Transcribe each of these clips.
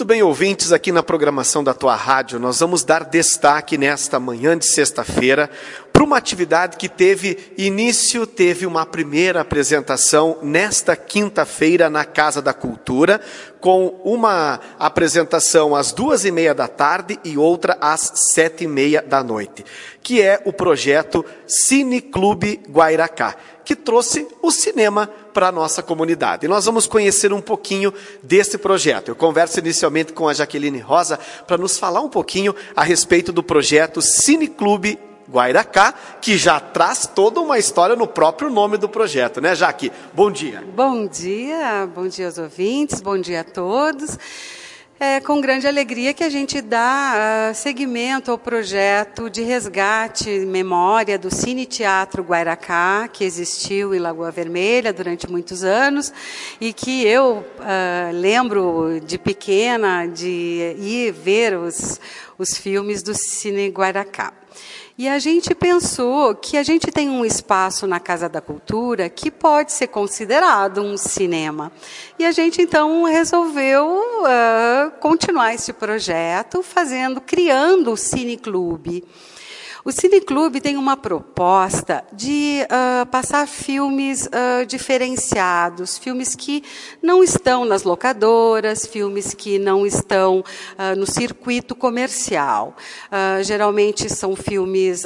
Muito bem, ouvintes, aqui na programação da tua rádio, nós vamos dar destaque nesta manhã de sexta-feira para uma atividade que teve uma primeira apresentação nesta quinta-feira na Casa da Cultura, com uma apresentação às 2h30 da tarde e outra às 7h30 da noite, que é o projeto Cine Clube Guairacá, que trouxe o cinema para a nossa comunidade. E nós vamos conhecer um pouquinho desse projeto. Eu converso inicialmente com a Jaqueline Rosa para nos falar um pouquinho a respeito do projeto Cine Clube Guairacá, que já traz toda uma história no próprio nome do projeto, né, Jaque? Bom dia. Bom dia aos ouvintes, bom dia a todos. É com grande alegria que a gente dá seguimento ao projeto de resgate e memória do Cine Teatro Guairacá, que existiu em Lagoa Vermelha durante muitos anos e que eu lembro de pequena de ir ver os filmes do Cine Guairacá. E a gente pensou que a gente tem um espaço na Casa da Cultura que pode ser considerado um cinema. E a gente, então, resolveu continuar esse projeto, criando o Cine Clube. O Cine Clube tem uma proposta de passar filmes diferenciados, filmes que não estão nas locadoras, filmes que não estão no circuito comercial. Geralmente são filmes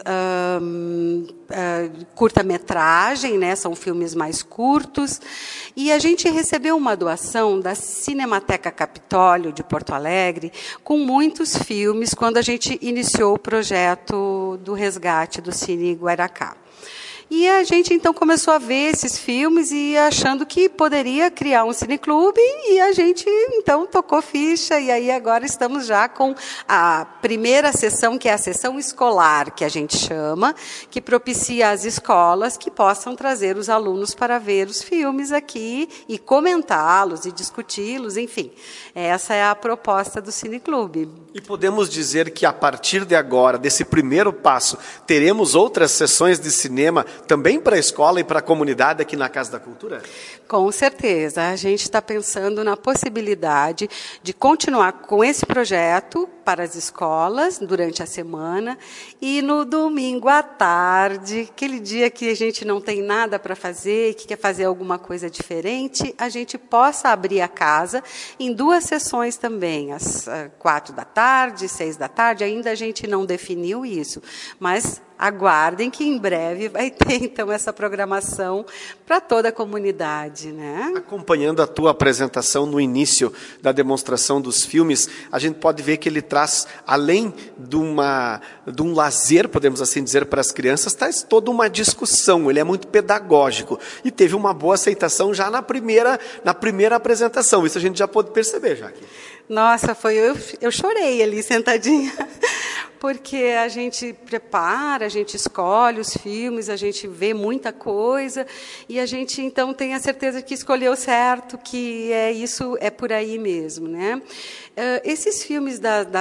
curta-metragem, né? São filmes mais curtos. E a gente recebeu uma doação da Cinemateca Capitólio de Porto Alegre com muitos filmes quando a gente iniciou o projeto do resgate do Cine Guairacá. E a gente, então, começou a ver esses filmes e achando que poderia criar um cineclube, e a gente, então, tocou ficha, e aí agora estamos já com a primeira sessão, que é a sessão escolar, que a gente chama, que propicia às escolas que possam trazer os alunos para ver os filmes aqui e comentá-los e discuti-los, enfim. Essa é a proposta do cineclube. E podemos dizer que, a partir de agora, desse primeiro passo, teremos outras sessões de cinema também para a escola e para a comunidade aqui na Casa da Cultura? Com certeza. A gente está pensando na possibilidade de continuar com esse projeto para as escolas durante a semana e no domingo à tarde, aquele dia que a gente não tem nada para fazer e que quer fazer alguma coisa diferente, a gente possa abrir a casa em 2 sessões também, às 4 da tarde, 6 da tarde, ainda a gente não definiu isso, mas aguardem que em breve vai ter, então, essa programação para toda a comunidade, né? Acompanhando a tua apresentação no início da demonstração dos filmes, a gente pode ver que ele traz, além de um lazer, podemos assim dizer, para as crianças, traz toda uma discussão, ele é muito pedagógico e teve uma boa aceitação já na primeira apresentação, isso a gente já pôde perceber, Jaque. Nossa, eu chorei ali sentadinha, porque a gente prepara, a gente escolhe os filmes, a gente vê muita coisa, e a gente, então, tem a certeza que escolheu certo, que é por aí mesmo, né? Esses filmes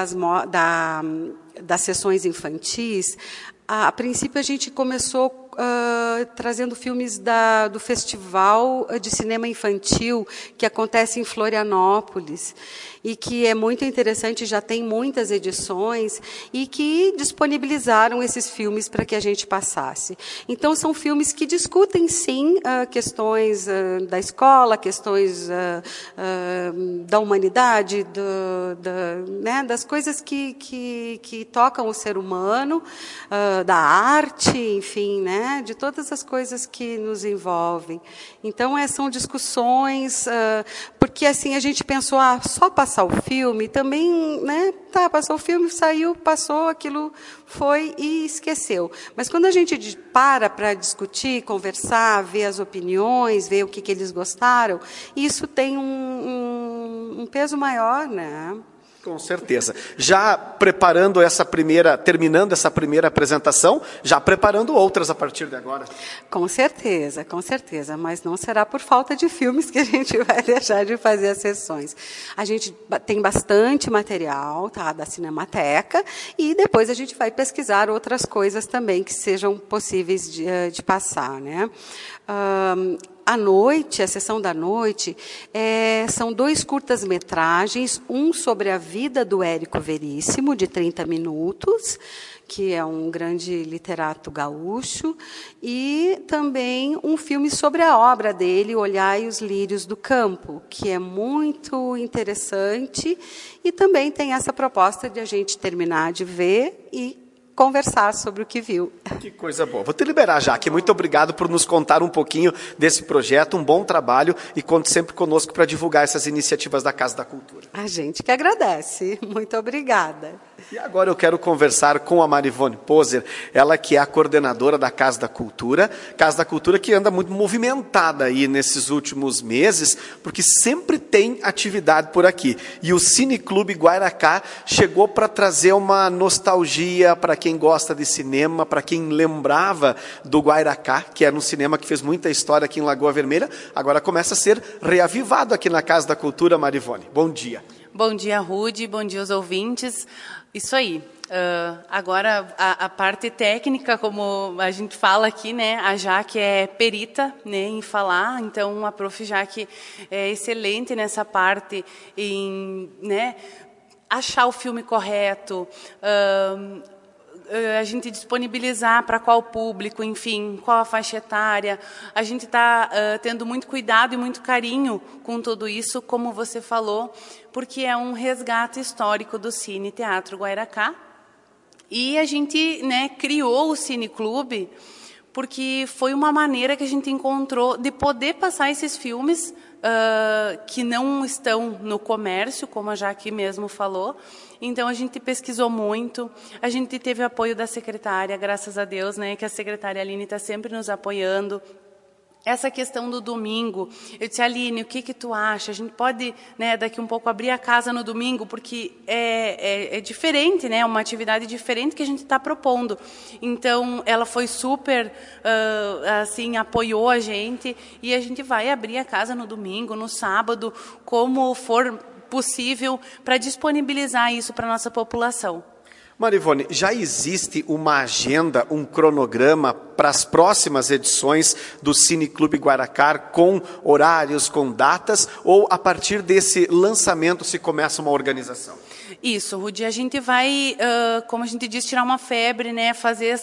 das sessões infantis, a princípio a gente começou trazendo filmes do Festival de Cinema Infantil, que acontece em Florianópolis, e que é muito interessante, já tem muitas edições, e que disponibilizaram esses filmes para que a gente passasse. Então, são filmes que discutem, sim, questões da escola, questões da humanidade, né, das coisas que tocam o ser humano, da arte, enfim, né, de todas as coisas que nos envolvem. Então, são discussões, porque assim a gente pensou, só passar o filme também, né? Passou o filme, saiu, passou, aquilo foi e esqueceu. Mas quando a gente para discutir, conversar, ver as opiniões, ver o que eles gostaram, isso tem um peso maior, né? Com certeza. Já terminando essa primeira apresentação, já preparando outras a partir de agora. Com certeza, mas não será por falta de filmes que a gente vai deixar de fazer as sessões. A gente tem bastante material, da Cinemateca, e depois a gente vai pesquisar outras coisas também que sejam possíveis de passar, né? à noite, a sessão da noite, são 2 curtas-metragens, um sobre a vida do Érico Veríssimo, de 30 minutos, que é um grande literato gaúcho, e também um filme sobre a obra dele, Olhai os Lírios do Campo, que é muito interessante, e também tem essa proposta de a gente terminar de ver e conversar sobre o que viu. Que coisa boa. Vou te liberar, Jaque. Muito obrigado por nos contar um pouquinho desse projeto, um bom trabalho, e conte sempre conosco para divulgar essas iniciativas da Casa da Cultura. A gente que agradece. Muito obrigada. E agora eu quero conversar com a Marivone Poser, ela que é a coordenadora da Casa da Cultura que anda muito movimentada aí nesses últimos meses, porque sempre tem atividade por aqui. E o Cineclube Guairacá chegou para trazer uma nostalgia para quem gosta de cinema, para quem lembrava do Guairacá, que era um cinema que fez muita história aqui em Lagoa Vermelha, agora começa a ser reavivado aqui na Casa da Cultura. Marivone, bom dia. Bom dia, Rude, bom dia aos ouvintes. Isso aí. Agora, a parte técnica, como a gente fala aqui, né, a Jaque é perita, né, em falar, então a prof. Jaque é excelente nessa parte, em, né, achar o filme correto, a gente disponibilizar para qual público, enfim, qual a faixa etária. A gente está tendo muito cuidado e muito carinho com tudo isso, como você falou, porque é um resgate histórico do Cine Teatro Guairacá. E a gente, né, criou o Cineclube porque foi uma maneira que a gente encontrou de poder passar esses filmes que não estão no comércio, como a Jaque mesmo falou. Então, a gente pesquisou muito, a gente teve apoio da secretária, graças a Deus, né, que a secretária Aline está sempre nos apoiando. Essa questão do domingo, eu disse, Aline, o que tu acha? A gente pode, né, daqui um pouco abrir a casa no domingo, porque é diferente, né, uma atividade diferente que a gente está propondo. Então, ela foi super, assim, apoiou a gente, e a gente vai abrir a casa no domingo, no sábado, como for possível, para disponibilizar isso para a nossa população. Marivone, já existe uma agenda, um cronograma para as próximas edições do Cineclube Guairacá, com horários, com datas, ou a partir desse lançamento se começa uma organização? Isso, Rudy, a gente vai, como a gente disse, tirar uma febre, né, fazer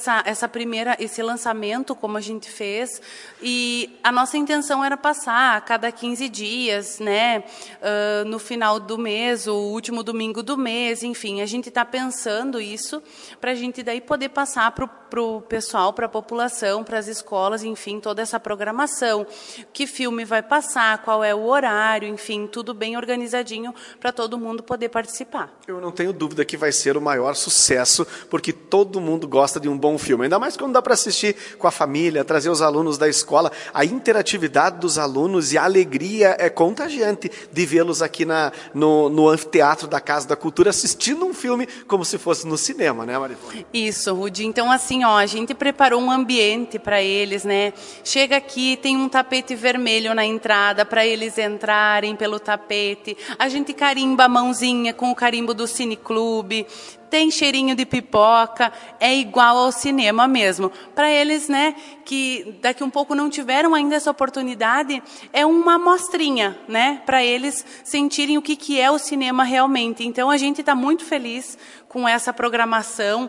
esse lançamento como a gente fez, e a nossa intenção era passar a cada 15 dias, né, no final do mês, o último domingo do mês, enfim, a gente está pensando isso para a gente daí poder passar para o pessoal, para a população, para as escolas, enfim, toda essa programação, que filme vai passar, qual é o horário, enfim, tudo bem organizadinho para todo mundo poder participar. Eu não tenho dúvida que vai ser o maior sucesso, porque todo mundo gosta de um bom filme, ainda mais quando dá para assistir com a família, trazer os alunos da escola. A interatividade dos alunos e a alegria é contagiante de vê-los aqui no anfiteatro da Casa da Cultura, assistindo um filme como se fosse no cinema, né, Marivone? Isso, Rudy. Então, assim, ó, a gente preparou um ambiente para eles, né? Chega aqui, tem um tapete vermelho na entrada para eles entrarem pelo tapete. A gente carimba a mãozinha com o carimbo do Cineclube. Tem cheirinho de pipoca, é igual ao cinema mesmo. Para eles, né, que daqui um pouco não tiveram ainda essa oportunidade, é uma amostrinha, né, para eles sentirem o que é o cinema realmente. Então, a gente está muito feliz com essa programação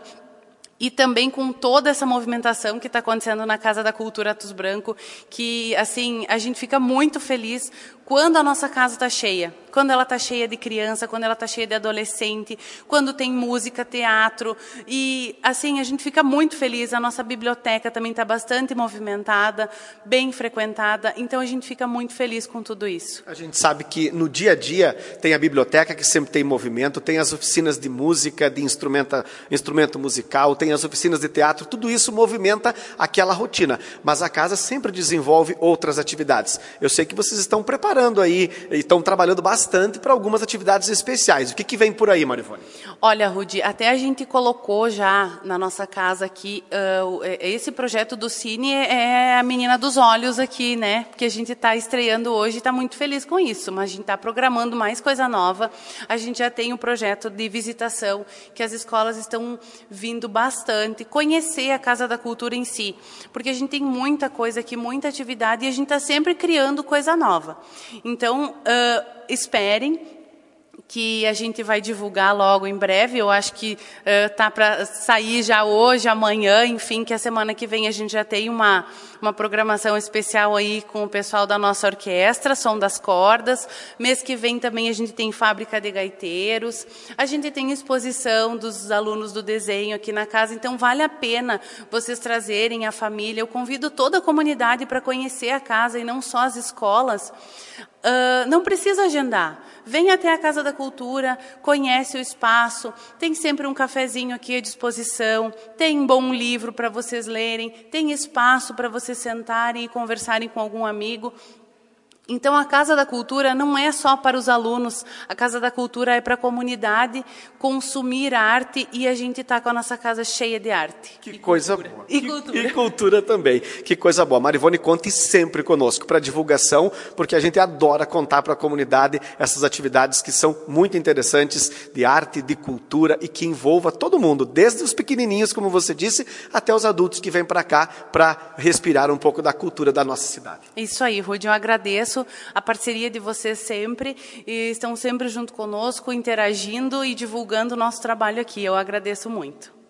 e também com toda essa movimentação que está acontecendo na Casa da Cultura Atos Branco, que, assim, a gente fica muito feliz quando a nossa casa está cheia, quando ela está cheia de criança, quando ela está cheia de adolescente, quando tem música, teatro, e assim, a gente fica muito feliz. A nossa biblioteca também está bastante movimentada, bem frequentada, então a gente fica muito feliz com tudo isso. A gente sabe que no dia a dia tem a biblioteca, que sempre tem movimento, tem as oficinas de música, de instrumento musical, tem as oficinas de teatro, tudo isso movimenta aquela rotina, mas a casa sempre desenvolve outras atividades. Eu sei que vocês estão preparados aí, e estão trabalhando bastante para algumas atividades especiais. O que vem por aí, Marivone? Olha, Rudy, até a gente colocou já na nossa casa aqui, esse projeto do Cine é a menina dos olhos aqui, né? Porque a gente está estreando hoje e está muito feliz com isso, mas a gente está programando mais coisa nova. A gente já tem um projeto de visitação, que as escolas estão vindo bastante bastante, conhecer a Casa da Cultura em si, porque a gente tem muita coisa aqui, muita atividade, e a gente está sempre criando coisa nova. Então, esperem, que a gente vai divulgar logo em breve. Eu acho que tá para sair já hoje, amanhã, enfim, que a semana que vem a gente já tem uma programação especial aí com o pessoal da nossa orquestra, Som das Cordas. Mês que vem também a gente tem Fábrica de Gaiteiros. A gente tem exposição dos alunos do desenho aqui na casa, então vale a pena vocês trazerem a família. Eu convido toda a comunidade para conhecer a casa e não só as escolas. Não precisa agendar. Vem até a Casa da Cultura, conhece o espaço, tem sempre um cafezinho aqui à disposição, tem um bom livro para vocês lerem, tem espaço para vocês sentarem e conversarem com algum amigo. Então, a Casa da Cultura não é só para os alunos, a Casa da Cultura é para a comunidade consumir arte, e a gente está com a nossa casa cheia de arte. Que coisa boa. E cultura. E cultura também. Que coisa boa. Marivone, conte sempre conosco para divulgação, porque a gente adora contar para a comunidade essas atividades que são muito interessantes, de arte, de cultura, e que envolva todo mundo, desde os pequenininhos, como você disse, até os adultos que vêm para cá para respirar um pouco da cultura da nossa cidade. Isso aí, Rudy, eu agradeço a parceria de vocês sempre, e estão sempre junto conosco, interagindo e divulgando o nosso trabalho aqui. Eu agradeço muito.